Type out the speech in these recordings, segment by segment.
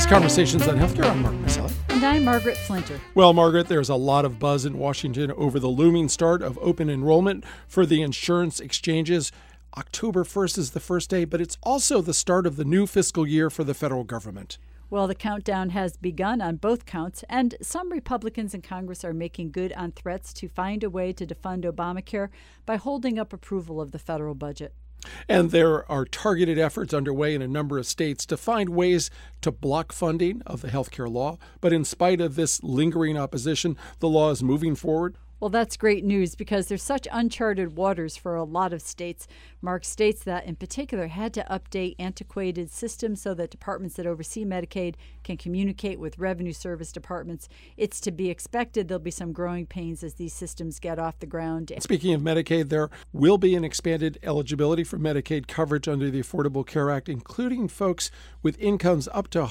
Conversations on Healthcare. I'm Mark Marcella. And I'm Margaret Flinter. Well, Margaret, there's a lot of buzz in Washington over the looming start of open enrollment for the insurance exchanges. October 1st is the first day, but it's also the start of the new fiscal year for the federal government. Well, the countdown has begun on both counts, and some Republicans in Congress are making good on threats to find a way to defund Obamacare by holding up approval of the federal budget. And there are targeted efforts underway in a number of states to find ways to block funding of the health care law. But in spite of this lingering opposition, the law is moving forward. Well, that's great news because there's such uncharted waters for a lot of states. Mark states that, in particular, had to update antiquated systems so that departments that oversee Medicaid can communicate with revenue service departments. It's to be expected there'll be some growing pains as these systems get off the ground. Speaking of Medicaid, there will be an expanded eligibility for Medicaid coverage under the Affordable Care Act, including folks with incomes up to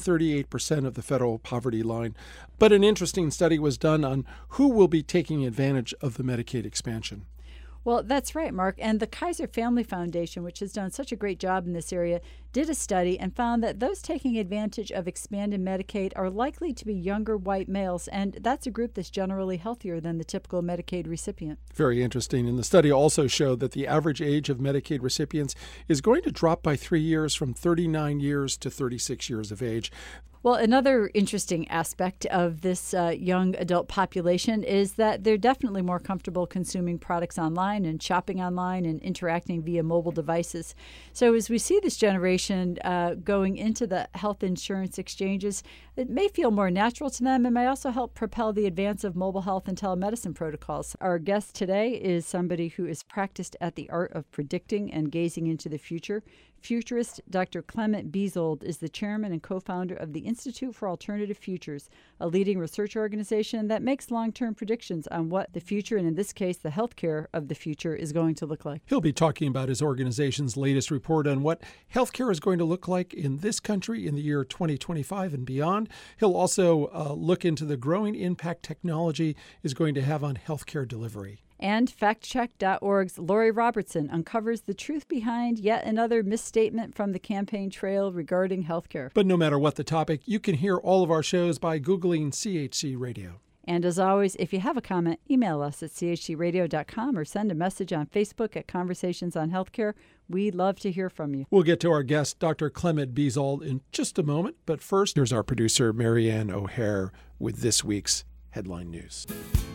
138% of the federal poverty line. But an interesting study was done on who will be taking advantage of the Medicaid expansion. Well, that's right, Mark. And the Kaiser Family Foundation, which has done such a great job in this area, did a study and found that those taking advantage of expanded Medicaid are likely to be younger white males, and that's a group that's generally healthier than the typical Medicaid recipient. Very interesting. And the study also showed that the average age of Medicaid recipients is going to drop by 3 years from 39 years to 36 years of age. Well, another interesting aspect of this young adult population is that they're definitely more comfortable consuming products online and shopping online and interacting via mobile devices. So as we see this generation going into the health insurance exchanges, it may feel more natural to them and may also help propel the advance of mobile health and telemedicine protocols. Our guest today is somebody who is practiced at the art of predicting and gazing into the future. Futurist Dr. Clement Bezold is the chairman and co-founder of the Institute for Alternative Futures, a leading research organization that makes long-term predictions on what the future, and in this case, the healthcare of the future, is going to look like. He'll be talking about his organization's latest report on what healthcare is going to look like in this country in the year 2025 and beyond. He'll also look into the growing impact technology is going to have on healthcare delivery. And factcheck.org's Lori Robertson uncovers the truth behind yet another misstatement from the campaign trail regarding healthcare. But no matter what the topic, you can hear all of our shows by Googling CHC Radio. And as always, if you have a comment, email us at chcradio.com or send a message on Facebook at Conversations on Healthcare. We'd love to hear from you. We'll get to our guest, Dr. Clement Bezold, in just a moment. But first, here's our producer, Marianne O'Hare, with this week's headline news.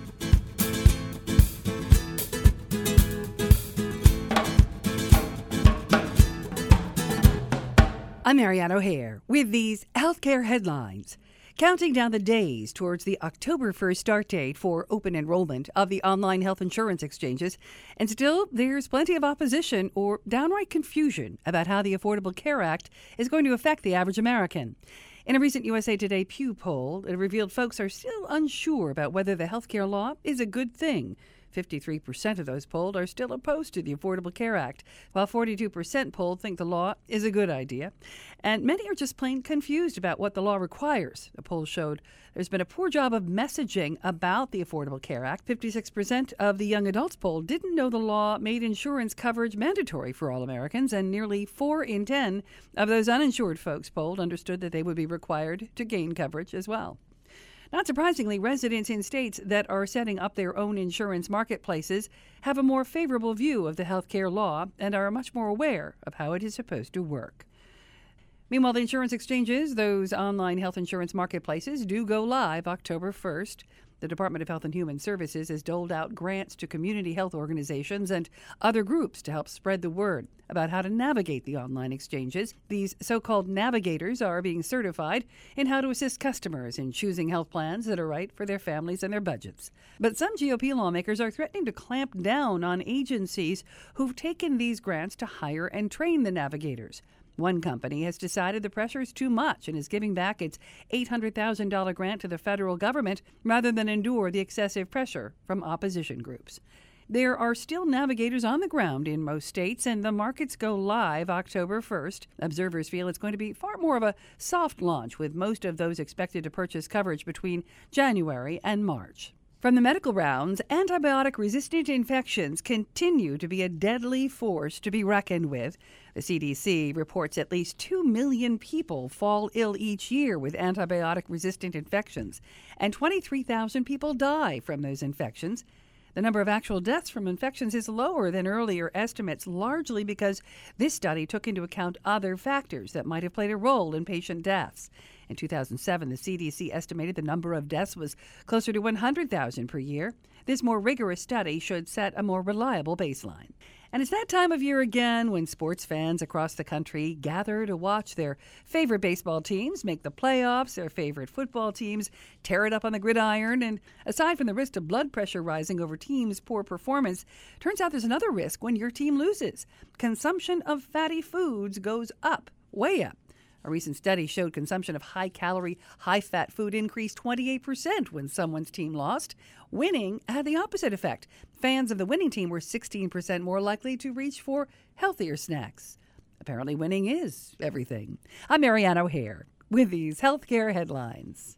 I'm Marianne O'Hare with these healthcare headlines. Counting down the days towards the October 1st start date for open enrollment of the online health insurance exchanges, and still there's plenty of opposition or downright confusion about how the Affordable Care Act is going to affect the average American. In a recent USA Today Pew poll, it revealed folks are still unsure about whether the healthcare law is a good thing. 53% of those polled are still opposed to the Affordable Care Act, while 42% polled think the law is a good idea. And many are just plain confused about what the law requires. The poll showed there's been a poor job of messaging about the Affordable Care Act. 56% of the young adults polled didn't know the law made insurance coverage mandatory for all Americans, and nearly 4 in 10 of those uninsured folks polled understood that they would be required to gain coverage as well. Not surprisingly, residents in states that are setting up their own insurance marketplaces have a more favorable view of the health care law and are much more aware of how it is supposed to work. Meanwhile, the insurance exchanges, those online health insurance marketplaces, do go live October 1st. The Department of Health and Human Services has doled out grants to community health organizations and other groups to help spread the word about how to navigate the online exchanges. These so-called navigators are being certified in how to assist customers in choosing health plans that are right for their families and their budgets. But some GOP lawmakers are threatening to clamp down on agencies who've taken these grants to hire and train the navigators. One company has decided the pressure is too much and is giving back its $800,000 grant to the federal government rather than endure the excessive pressure from opposition groups. There are still navigators on the ground in most states, and the markets go live October 1st. Observers feel it's going to be far more of a soft launch, with most of those expected to purchase coverage between January and March. From the medical rounds, antibiotic-resistant infections continue to be a deadly force to be reckoned with. The CDC reports at least 2 million people fall ill each year with antibiotic-resistant infections, and 23,000 people die from those infections. The number of actual deaths from infections is lower than earlier estimates, largely because this study took into account other factors that might have played a role in patient deaths. In 2007, the CDC estimated the number of deaths was closer to 100,000 per year. This more rigorous study should set a more reliable baseline. And it's that time of year again when sports fans across the country gather to watch their favorite baseball teams make the playoffs, their favorite football teams tear it up on the gridiron. And aside from the risk of blood pressure rising over teams' poor performance, turns out there's another risk when your team loses. Consumption of fatty foods goes up, way up. A recent study showed consumption of high-calorie, high-fat food increased 28% when someone's team lost. Winning had the opposite effect. Fans of the winning team were 16% more likely to reach for healthier snacks. Apparently winning is everything. I'm Marianne O'Hare with these healthcare headlines.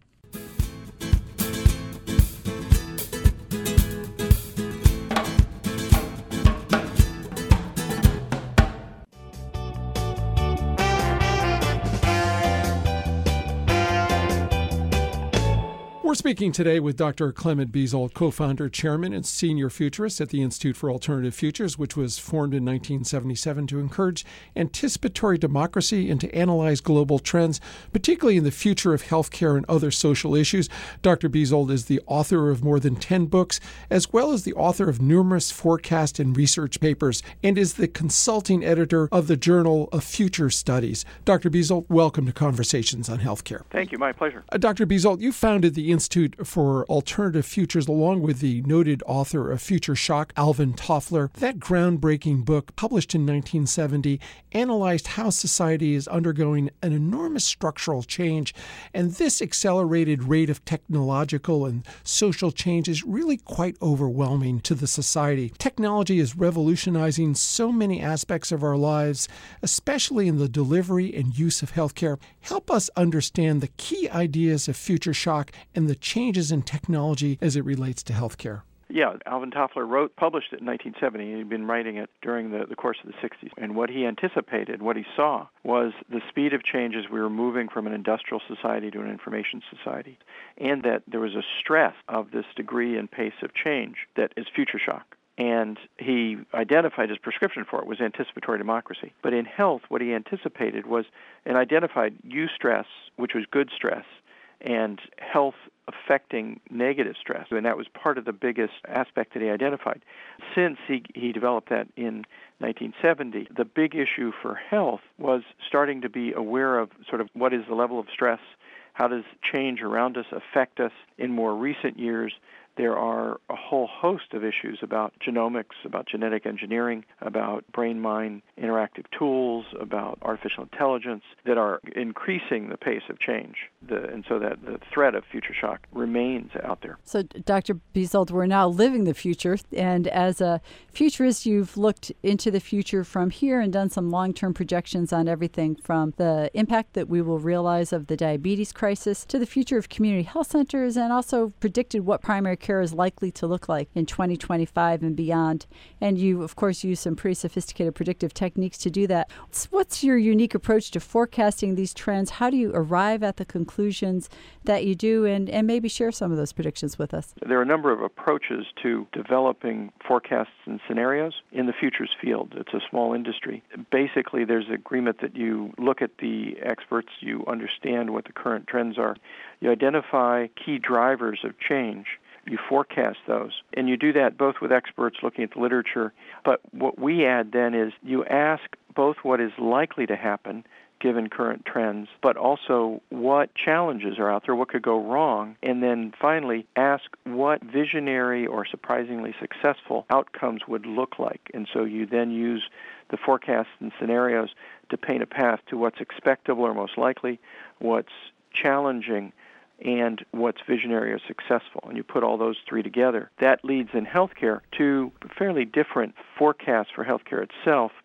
We're speaking today with Dr. Clement Bezold, co-founder, chairman, and senior futurist at the Institute for Alternative Futures, which was formed in 1977 to encourage anticipatory democracy and to analyze global trends, particularly in the future of healthcare and other social issues. Dr. Bezold is the author of more than 10 books, as well as the author of numerous forecast and research papers, and is the consulting editor of the Journal of Future Studies. Dr. Bezold, welcome to Conversations on Healthcare. Thank you. My pleasure. Dr. Bezold, you founded the Institute for Alternative Futures along with the noted author of Future Shock, Alvin Toffler. That groundbreaking book, published in 1970, analyzed how society is undergoing an enormous structural change, and this accelerated rate of technological and social change is really quite overwhelming to the society. Technology is revolutionizing so many aspects of our lives, especially in the delivery and use of healthcare. Help us understand the key ideas of Future Shock and the changes in technology as it relates to healthcare. Yeah, Alvin Toffler published it in 1970. He'd been writing it during the course of the 60s. And what he anticipated, what he saw, was the speed of change as we were moving from an industrial society to an information society, and that there was a stress of this degree and pace of change that is future shock. And he identified his prescription for it was anticipatory democracy. But in health, what he anticipated was and identified eustress, which was good stress, and health affecting negative stress. And that was part of the biggest aspect that he identified. Since he developed that in 1970, the big issue for health was starting to be aware of sort of what is the level of stress, how does change around us affect us. In more recent years, there are a whole host of issues about genomics, about genetic engineering, about brain-mind interactive tools, about artificial intelligence that are increasing the pace of change. And so that the threat of future shock remains out there. So, Dr. Bezold, we're now living the future. And as a futurist, you've looked into the future from here and done some long-term projections on everything from the impact that we will realize of the diabetes crisis to the future of community health centers, and also predicted what primary care is likely to look like in 2025 and beyond. And you, of course, use some pretty sophisticated predictive techniques to do that. What's your unique approach to forecasting these trends? How do you arrive at the conclusions that you do, and maybe share some of those predictions with us? There are a number of approaches to developing forecasts and scenarios in the futures field. It's a small industry. Basically, there's agreement that you look at the experts, you understand what the current trends are, you identify key drivers of change, you forecast those. And you do that both with experts looking at the literature. But what we add then is you ask both what is likely to happen given current trends, but also what challenges are out there, what could go wrong, and then finally ask what visionary or surprisingly successful outcomes would look like. And so you then use the forecasts and scenarios to paint a path to what's expectable or most likely, what's challenging, and what's visionary or successful. And you put all those three together. That leads in healthcare to fairly different forecasts for healthcare itself.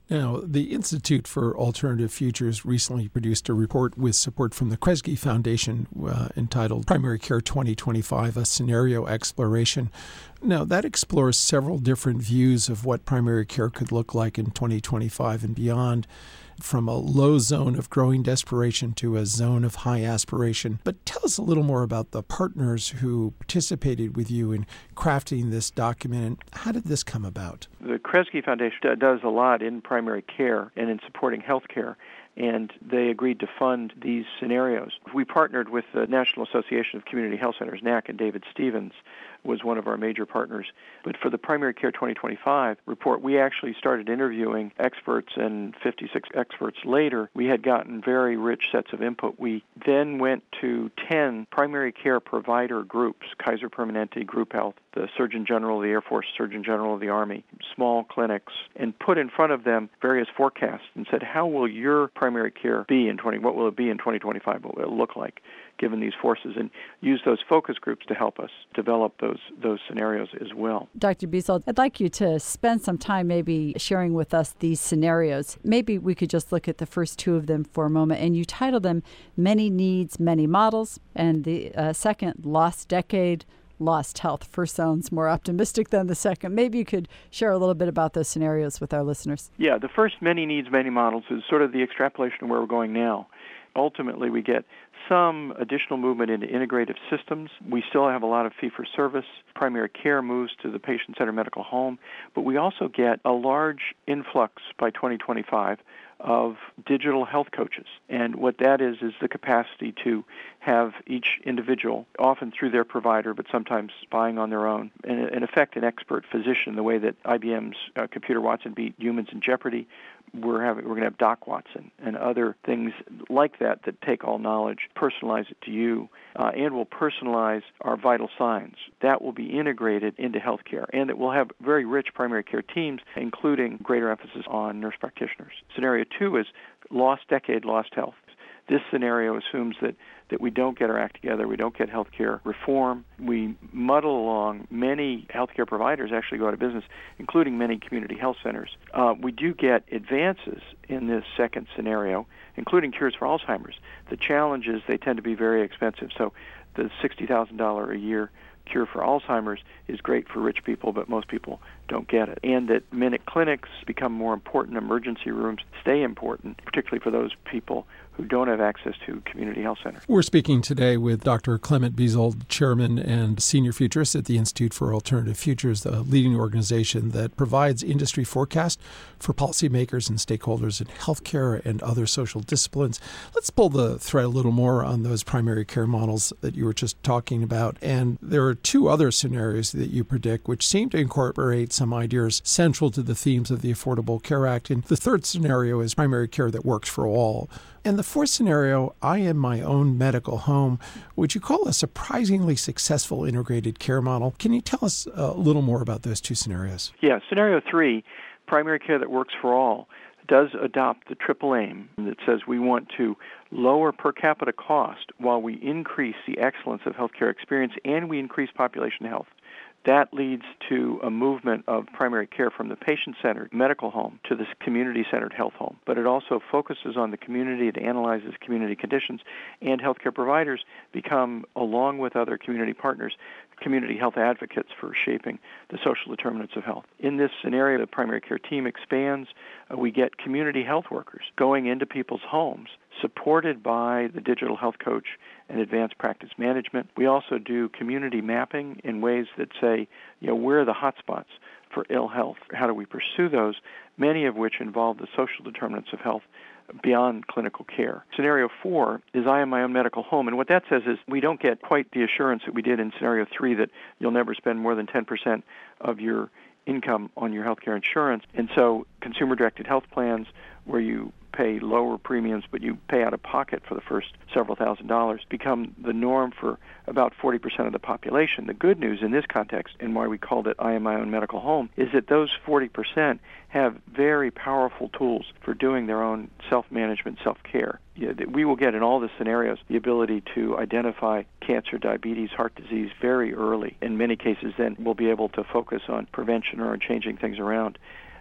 Now, the Institute for Alternative Futures recently produced a report with support from the Kresge Foundation entitled Primary Care 2025, a Scenario Exploration. Now, that explores several different views of what primary care could look like in 2025 and beyond, from a low zone of growing desperation to a zone of high aspiration. But tell us a little more about the partners who participated with you in crafting this document, and how did this come about? The Kresge Foundation does a lot in primary care and in supporting healthcare, and they agreed to fund these scenarios. We partnered with the National Association of Community Health Centers, NAC, and David Stevens was one of our major partners. But for the Primary Care 2025 report, we actually started interviewing experts, and 56 experts later, we had gotten very rich sets of input. We then went to 10 primary care provider groups, Kaiser Permanente, Group Health, the Surgeon General of the Air Force, Surgeon General of the Army, small clinics, and put in front of them various forecasts and said, how will your primary care be what will it be in 2025? What will it look like given these forces? And use those focus groups to help us develop those scenarios as well. Dr. Bezold, I'd like you to spend some time maybe sharing with us these scenarios. Maybe we could just look at the first two of them for a moment. And you titled them Many Needs, Many Models, and the second, Lost Decade, Lost Health. First sounds more optimistic than the second. Maybe you could share a little bit about those scenarios with our listeners. Yeah, the first Many Needs, Many Models is sort of the extrapolation of where we're going now. Ultimately, we get some additional movement into integrative systems. We still have a lot of fee-for-service. Primary care moves to the patient-centered medical home. But we also get a large influx by 2025 of digital health coaches. And what that is the capacity to have each individual, often through their provider, but sometimes buying on their own, in effect an expert physician, the way that IBM's computer Watson beat humans in Jeopardy. We're going to have Doc Watson and other things like that take all knowledge, personalize it to you, and will personalize our vital signs. That will be integrated into healthcare, and it will have very rich primary care teams, including greater emphasis on nurse practitioners. Scenario 2 is Lost Decade, Lost Health. This scenario assumes that we don't get our act together, we don't get healthcare reform, we muddle along. Many healthcare providers actually go out of business, including many community health centers. We do get advances in this second scenario, including cures for Alzheimer's. The challenge is they tend to be very expensive. So the $60,000 a year cure for Alzheimer's is great for rich people, but most people don't get it. And that minute clinics become more important, emergency rooms stay important, particularly for those people who don't have access to community health centers. We're speaking today with Dr. Clement Bezold, Chairman and Senior Futurist at the Institute for Alternative Futures, the leading organization that provides industry forecast for policymakers and stakeholders in healthcare and other social disciplines. Let's pull the thread a little more on those primary care models that you were just talking about. And there are two other scenarios that you predict which seem to incorporate some ideas central to the themes of the Affordable Care Act. And the third scenario is primary care that works for all. And the fourth scenario, I am my own medical home, which you call a surprisingly successful integrated care model. Can you tell us a little more about those two scenarios? Yeah, scenario 3, primary care that works for all, does adopt the triple aim that says we want to lower per capita cost while we increase the excellence of healthcare experience and we increase population health. That leads to a movement of primary care from the patient-centered medical home to this community-centered health home. But it also focuses on the community, it analyzes community conditions, and healthcare providers become, along with other community partners, community health advocates for shaping the social determinants of health. In this scenario, the primary care team expands. We get community health workers going into people's homes, supported by the digital health coach and advanced practice management. We also do community mapping in ways that say, where are the hot spots for ill health? How do we pursue those, many of which involve the social determinants of health beyond clinical care. Scenario 4 is I am my own medical home, and what that says is we don't get quite the assurance that we did in Scenario 3 that you'll never spend more than 10% of your income on your healthcare insurance. And so consumer-directed health plans where you pay lower premiums but you pay out of pocket for the first several $1,000s become the norm for about 40% of the population. The good news in this context, and why we called it I am my own medical home, is that those 40% have very powerful tools for doing their own self-management, self-care. We will get in all the scenarios the ability to identify cancer, diabetes, heart disease very early. In many cases, then we'll be able to focus on prevention or on changing things around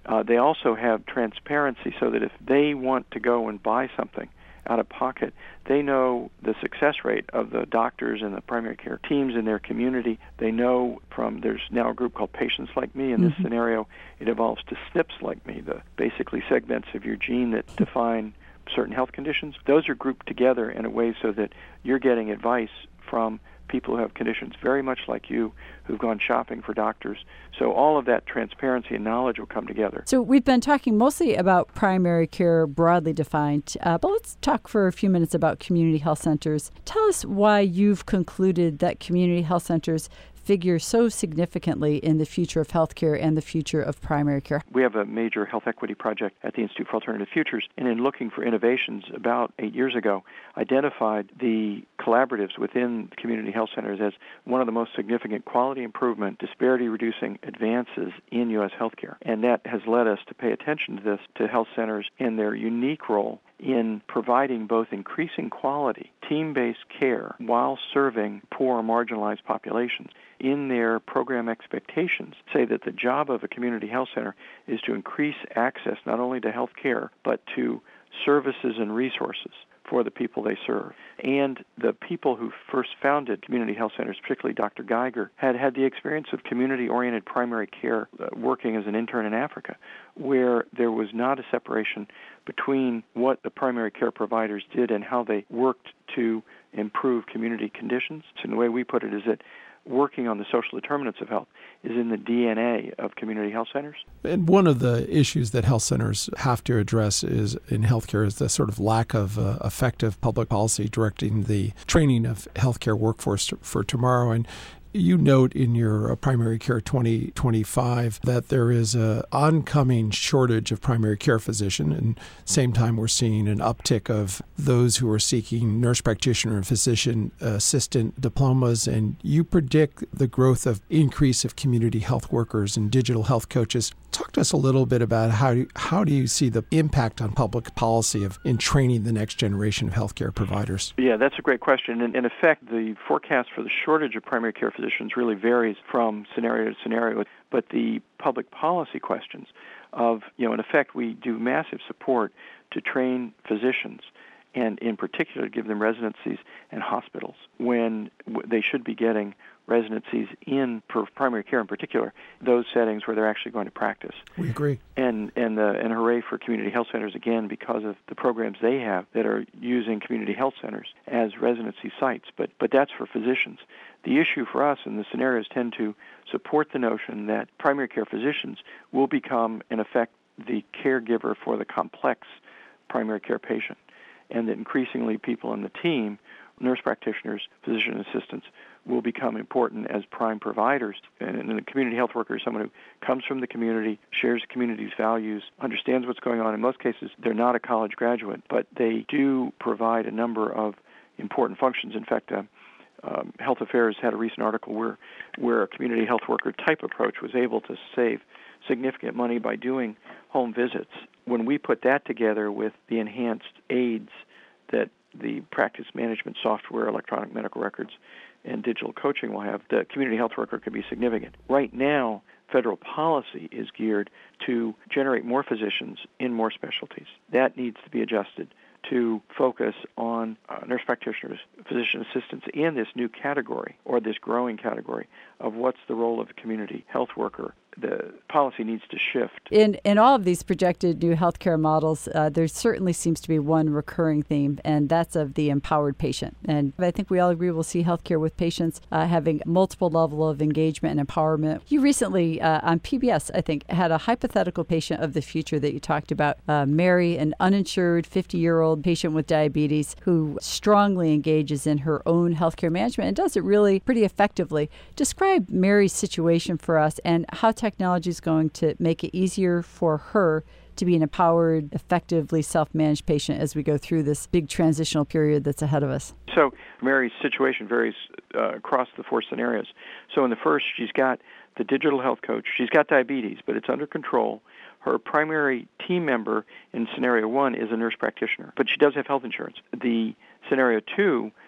They also have transparency so that if they want to go and buy something out of pocket, they know the success rate of the doctors and the primary care teams in their community. They know there's now a group called Patients Like Me. In this scenario, it evolves to SNPs Like Me, the basically segments of your gene that define certain health conditions. Those are grouped together in a way so that you're getting advice from people who have conditions very much like you who've gone shopping for doctors. So all of that transparency and knowledge will come together. So we've been talking mostly about primary care broadly defined, but let's talk for a few minutes about community health centers. Tell us why you've concluded that community health centers figure so significantly in the future of healthcare and the future of primary care. We have a major health equity project at the Institute for Alternative Futures, and in looking for innovations about 8 years ago, identified the collaboratives within community health centers as one of the most significant quality improvement, disparity-reducing advances in U.S. healthcare. And that has led us to pay attention to this, to health centers and their unique role in providing both increasing quality, team-based care while serving poor or marginalized populations. In their program expectations, say that the job of a community health center is to increase access not only to health care, but to services and resources for the people they serve. And the people who first founded community health centers, particularly Dr. Geiger, had the experience of community-oriented primary care working as an intern in Africa, where there was not a separation between what the primary care providers did and how they worked to improve community conditions. So the way we put it is that working on the social determinants of health is in the DNA of community health centers. And one of the issues that health centers have to address is in healthcare is the sort of lack of effective public policy directing the training of healthcare workforce for tomorrow. And you note in your Primary Care 2025 that there is an oncoming shortage of primary care physician, and same time we're seeing an uptick of those who are seeking nurse practitioner and physician assistant diplomas, and you predict the growth of increase of community health workers and digital health coaches. Talk to us a little bit about how do you see the impact on public policy in training the next generation of healthcare providers? Yeah, that's a great question. In effect, the forecast for the shortage of primary care physicians really varies from scenario to scenario, but the public policy questions of, in effect, we do massive support to train physicians and in particular give them residencies in hospitals when they should be getting residencies for primary care in particular, those settings where they're actually going to practice. We agree. And hooray for community health centers, again, because of the programs they have that are using community health centers as residency sites. But that's for physicians. The issue for us and the scenarios tend to support the notion that primary care physicians will become, in effect, the caregiver for the complex primary care patient, and that increasingly people in the team, nurse practitioners, physician assistants, will become important as prime providers. And the community health worker is someone who comes from the community, shares the community's values, understands what's going on. In most cases, they're not a college graduate, but they do provide a number of important functions. In fact, Health Affairs had a recent article where a community health worker type approach was able to save significant money by doing home visits. When we put that together with the enhanced aids that the practice management software, electronic medical records, and digital coaching will have, the community health worker could be significant. Right now, federal policy is geared to generate more physicians in more specialties. That needs to be adjusted to focus on nurse practitioners, physician assistants, and this new category, or this growing category, of what's the role of a community health worker. The policy needs to shift. In all of these projected new healthcare models, there certainly seems to be one recurring theme, and that's of the empowered patient. And I think we all agree we'll see healthcare with patients having multiple level of engagement and empowerment. You recently, on PBS, I think, had a hypothetical patient of the future that you talked about, Mary, an uninsured 50-year-old patient with diabetes who strongly engages in her own healthcare management and does it really pretty effectively. Describe Mary's situation for us and how technology is going to make it easier for her to be an empowered, effectively self-managed patient as we go through this big transitional period that's ahead of us. So Mary's situation varies across the four scenarios. So in the first, she's got the digital health coach. She's got diabetes, but it's under control. Her primary team member in scenario one is a nurse practitioner, but she does have health insurance. The scenario two,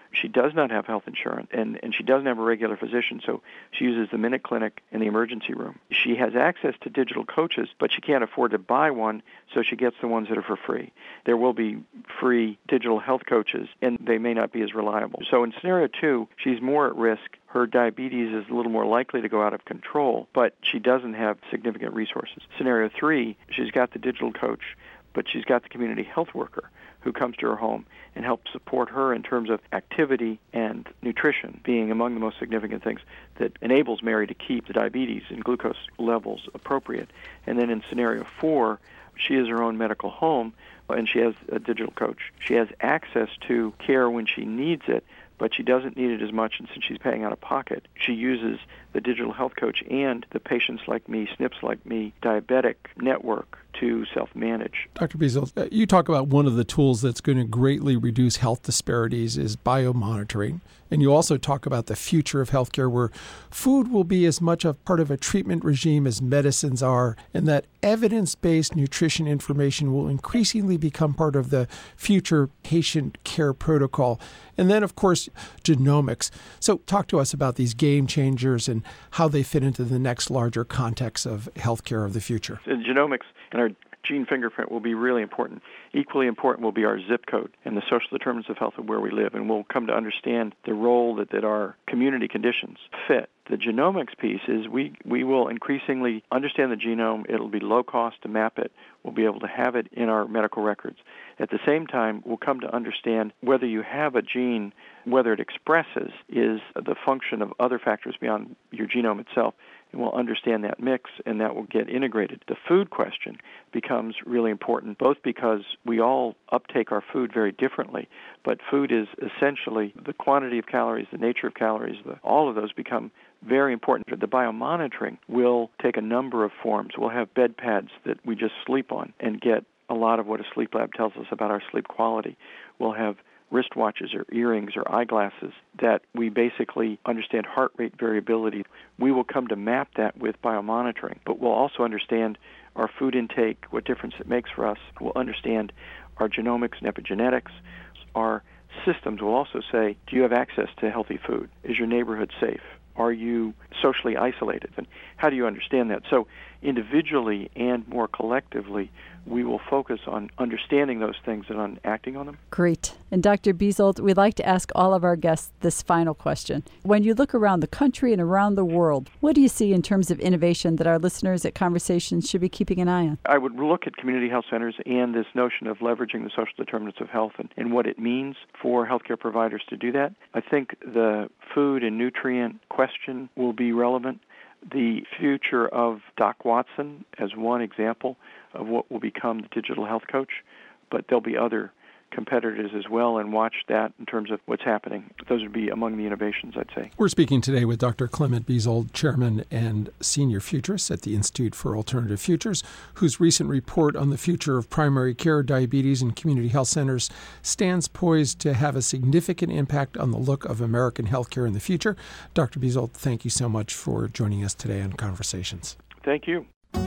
She does not have health insurance, and she doesn't have a regular physician, so she uses the Minute Clinic in the emergency room. She has access to digital coaches, but she can't afford to buy one, so she gets the ones that are for free. There will be free digital health coaches, and they may not be as reliable. So in scenario 2, she's more at risk. Her diabetes is a little more likely to go out of control, but she doesn't have significant resources. Scenario 3, she's got the digital coach, but she's got the community health worker who comes to her home and helps support her in terms of activity and nutrition being among the most significant things that enables Mary to keep the diabetes and glucose levels appropriate. And then in scenario 4, she is her own medical home, and she has a digital coach. She has access to care when she needs it, but she doesn't need it as much, and since she's paying out of pocket, she uses the digital health coach and the Patients Like Me, SNPs Like Me diabetic network to self-manage. Dr. Bezold, you talk about one of the tools that's going to greatly reduce health disparities is biomonitoring. And you also talk about the future of healthcare where food will be as much a part of a treatment regime as medicines are, and that evidence-based nutrition information will increasingly become part of the future patient care protocol. And then, of course, genomics. So talk to us about these game changers and how they fit into the next larger context of healthcare of the future. Genomics and our gene fingerprint will be really important. Equally important will be our zip code and the social determinants of health of where we live, and we'll come to understand the role that our community conditions fit. The genomics piece is we will increasingly understand the genome. It'll be low cost to map it. We'll be able to have it in our medical records. At the same time, we'll come to understand whether you have a gene, whether it expresses is the function of other factors beyond your genome itself, and we'll understand that mix, and that will get integrated. The food question becomes really important, both because we all uptake our food very differently, but food is essentially the quantity of calories, the nature of calories, all of those become very important. The biomonitoring will take a number of forms. We'll have bed pads that we just sleep on and get a lot of what a sleep lab tells us about our sleep quality. We'll have wristwatches or earrings or eyeglasses that we basically understand heart rate variability. We will come to map that with biomonitoring, but we'll also understand our food intake, what difference it makes for us. We'll understand our genomics and epigenetics. Our systems will also say, do you have access to healthy food? Is your neighborhood safe? Are you socially isolated? And how do you understand that? So individually and more collectively, we will focus on understanding those things and on acting on them. Great. And Dr. Bezold, we'd like to ask all of our guests this final question. When you look around the country and around the world, what do you see in terms of innovation that our listeners at Conversations should be keeping an eye on? I would look at community health centers and this notion of leveraging the social determinants of health and what it means for healthcare providers to do that. I think the food and nutrient question will be relevant. The future of Doc Watson as one example of what will become the digital health coach, but there'll be other competitors as well, and watch that in terms of what's happening. Those would be among the innovations, I'd say. We're speaking today with Dr. Clement Bezold, Chairman and Senior Futurist at the Institute for Alternative Futures, whose recent report on the future of primary care, diabetes, and community health centers stands poised to have a significant impact on the look of American healthcare in the future. Dr. Bezold, thank you so much for joining us today on Conversations. Thank you.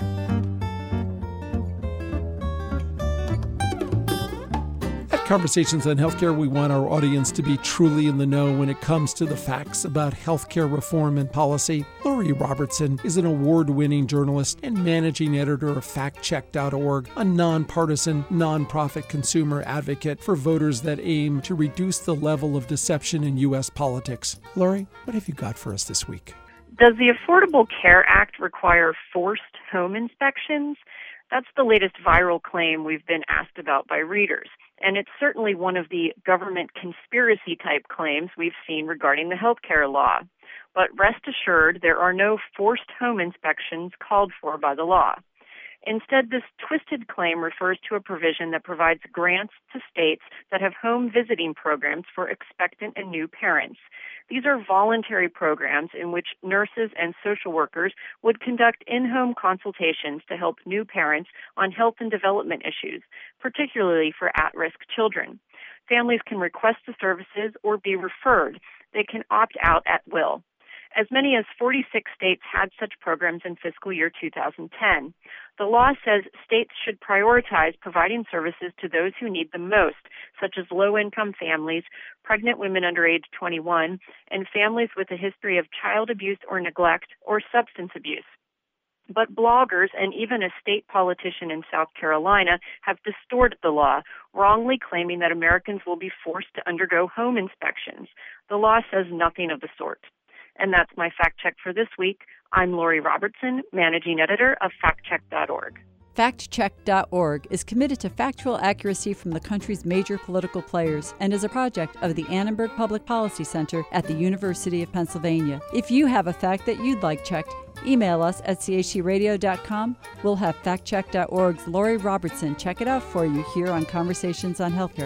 Conversations on Healthcare, we want our audience to be truly in the know when it comes to the facts about healthcare reform and policy. Lori Robertson is an award-winning journalist and managing editor of FactCheck.org, a nonpartisan, nonprofit consumer advocate for voters that aim to reduce the level of deception in U.S. politics. Lori, what have you got for us this week? Does the Affordable Care Act require forced home inspections? That's the latest viral claim we've been asked about by readers. And it's certainly one of the government conspiracy-type claims we've seen regarding the healthcare law. But rest assured, there are no forced home inspections called for by the law. Instead, this twisted claim refers to a provision that provides grants to states that have home visiting programs for expectant and new parents. These are voluntary programs in which nurses and social workers would conduct in-home consultations to help new parents on health and development issues, particularly for at-risk children. Families can request the services or be referred. They can opt out at will. As many as 46 states had such programs in fiscal year 2010. The law says states should prioritize providing services to those who need them most, such as low-income families, pregnant women under age 21, and families with a history of child abuse or neglect or substance abuse. But bloggers and even a state politician in South Carolina have distorted the law, wrongly claiming that Americans will be forced to undergo home inspections. The law says nothing of the sort. And that's my fact check for this week. I'm Lori Robertson, managing editor of factcheck.org. FactCheck.org is committed to factual accuracy from the country's major political players and is a project of the Annenberg Public Policy Center at the University of Pennsylvania. If you have a fact that you'd like checked, email us at chcradio.com. We'll have FactCheck.org's Lori Robertson check it out for you here on Conversations on Healthcare.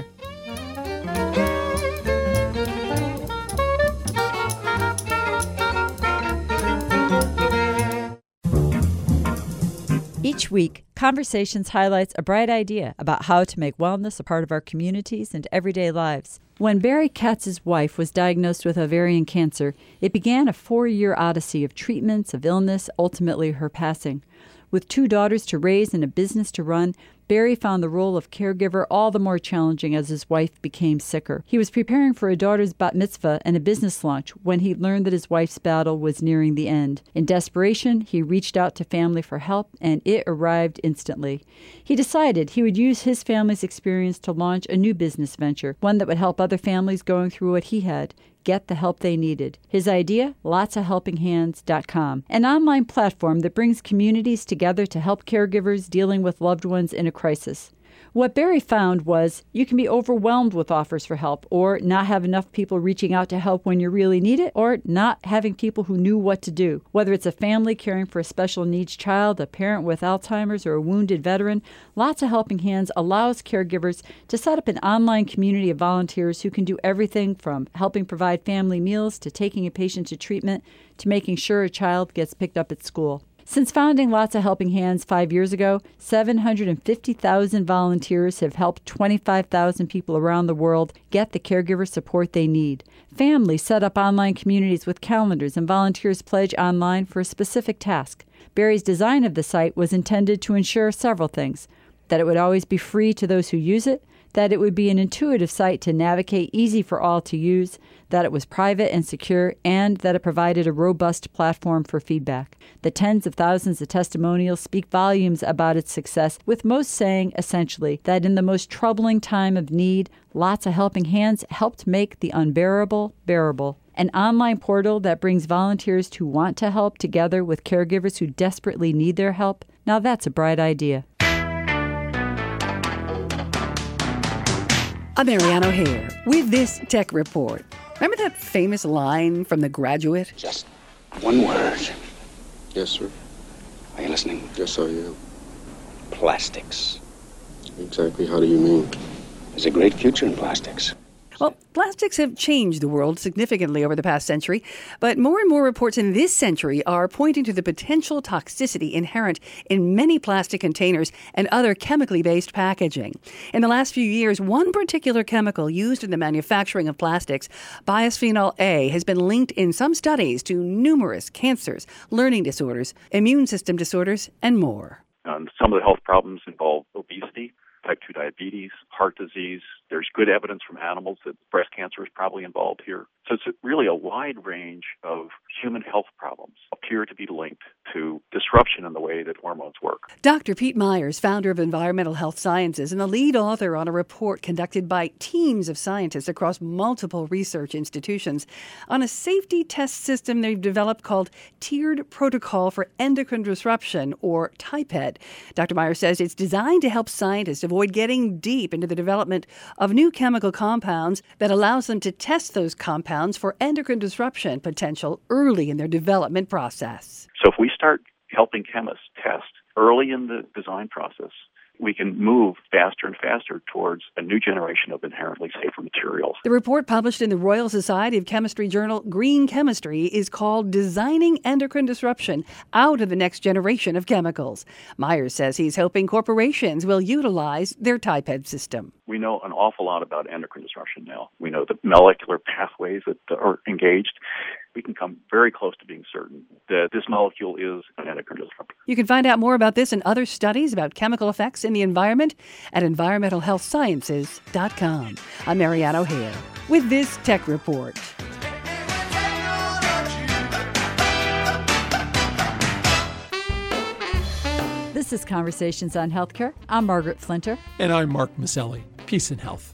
Each week, Conversations highlights a bright idea about how to make wellness a part of our communities and everyday lives. When Barry Katz's wife was diagnosed with ovarian cancer, it began a 4-year odyssey of treatments, of illness, ultimately her passing. With 2 daughters to raise and a business to run, Barry found the role of caregiver all the more challenging as his wife became sicker. He was preparing for a daughter's bat mitzvah and a business launch when he learned that his wife's battle was nearing the end. In desperation, he reached out to family for help, and it arrived instantly. He decided he would use his family's experience to launch a new business venture, one that would help other families going through what he had get the help they needed. His idea, lotsofhelpinghands.com, an online platform that brings communities together to help caregivers dealing with loved ones in a crisis. What Barry found was you can be overwhelmed with offers for help, or not have enough people reaching out to help when you really need it, or not having people who knew what to do. Whether it's a family caring for a special needs child, a parent with Alzheimer's, or a wounded veteran, Lots of Helping Hands allows caregivers to set up an online community of volunteers who can do everything from helping provide family meals to taking a patient to treatment to making sure a child gets picked up at school. Since founding Lots of Helping Hands 5 years ago, 750,000 volunteers have helped 25,000 people around the world get the caregiver support they need. Families set up online communities with calendars, and volunteers pledge online for a specific task. Barry's design of the site was intended to ensure several things: that it would always be free to those who use it, that it would be an intuitive site to navigate, easy for all to use, that it was private and secure, and that it provided a robust platform for feedback. The tens of thousands of testimonials speak volumes about its success, with most saying, essentially, that in the most troubling time of need, Lots of Helping Hands helped make the unbearable bearable. An online portal that brings volunteers who want to help together with caregivers who desperately need their help. Now that's a bright idea. I'm Marianne O'Hare with this tech report. Remember that famous line from The Graduate? Just one word. Yes, sir. Are you listening? Yes, I am. Plastics. Exactly. How do you mean? There's a great future in plastics. Well, plastics have changed the world significantly over the past century, but more and more reports in this century are pointing to the potential toxicity inherent in many plastic containers and other chemically based packaging. In the last few years, one particular chemical used in the manufacturing of plastics, bisphenol A, has been linked in some studies to numerous cancers, learning disorders, immune system disorders, and more. Some of the health problems involve obesity, type 2 diabetes, heart disease. There's good evidence from animals that breast cancer is probably involved here. So it's really a wide range of human health problems appear to be linked to disruption in the way that hormones work. Dr. Pete Myers, founder of Environmental Health Sciences and the lead author on a report conducted by teams of scientists across multiple research institutions on a safety test system they've developed called Tiered Protocol for Endocrine Disruption, or TIPED. Dr. Myers says it's designed to help scientists avoid getting deep into the development of new chemical compounds that allows them to test those compounds for endocrine disruption potential early in their development process. So if we start helping chemists test early in the design process, we can move faster and faster towards a new generation of inherently safer materials. The report published in the Royal Society of Chemistry journal Green Chemistry is called Designing Endocrine Disruption Out of the Next Generation of Chemicals. Myers says he's hoping corporations will utilize their TIPED system. We know an awful lot about endocrine disruption now. We know the molecular pathways that are engaged. We can come very close to being certain that this molecule is an endocrine disruptor. You can find out more about this and other studies about chemical effects in the environment at environmentalhealthsciences.com. I'm Marianne O'Hare with this Tech Report. This is Conversations on Healthcare. I'm Margaret Flinter. And I'm Mark Maselli. Peace and health.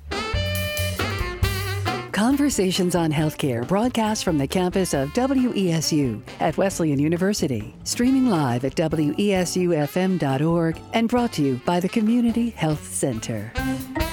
Conversations on Healthcare broadcast from the campus of WESU at Wesleyan University, streaming live at WESUFM.org and brought to you by the Community Health Center.